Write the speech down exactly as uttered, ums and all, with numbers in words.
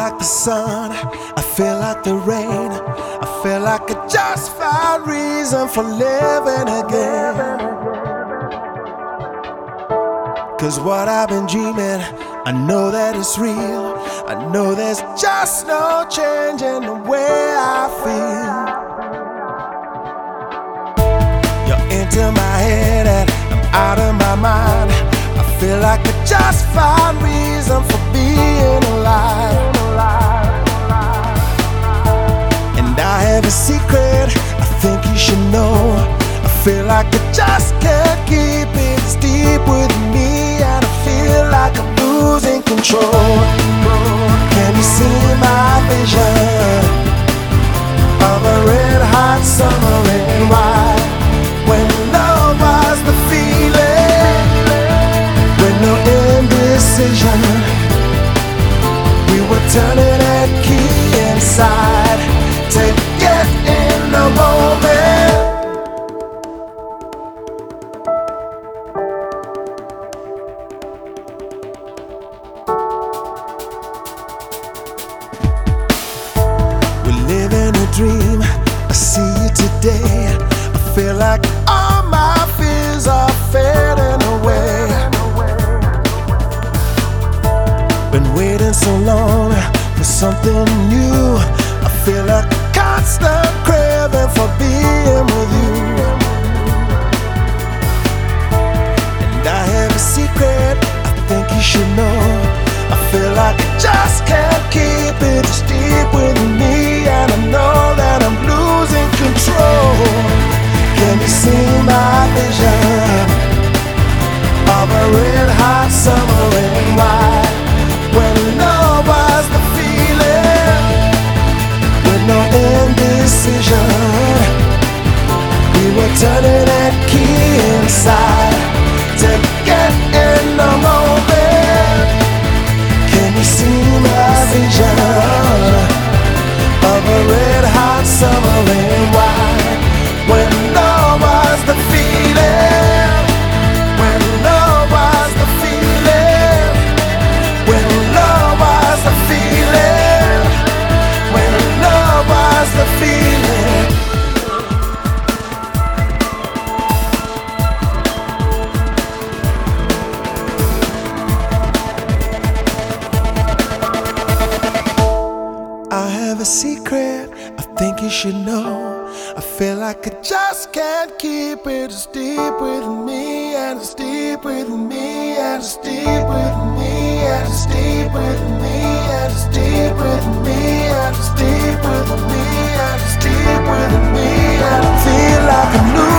like the sun, I feel like the rain. I feel like I just found reason for living again. Cause what I've been dreaming, I know that it's real. I know there's just no change in the way I feel. You're into my head and I'm out of my mind. I feel like I just found reason for being alive. And I have a secret I think you should know. I feel like I just can't keep it. It's deep with me and I feel like I'm losing control. Can you see my vision of a red hot summer rain? Why? When love was the feeling, with no indecision, we were turning that key inside to get in the moment. We live in a dream, I see you today. I feel like all my fears are fading away. Been waiting so long for something new. I feel like a constant craving for being with you. And I have a secret I think you should know. I feel like I just can't keep it. It's deep with me and I know that I'm losing control. Can you see my vision of a red hot summer rain? Why? When love was the feeling, with no indecision, we were turning that key inside to get in the moment. Can you see my vision of a red hot summer rain? Why? When love was the feeling, when love was the feeling, when love was the feeling, when love was the feeling. I have a secret I think you should know. I feel like I just can't keep it. It's deep with me and it's deep with me and it's deep with me and it's deep with me and it's deep with me and it's deep with me and it's deep with me and I feel like I'm losing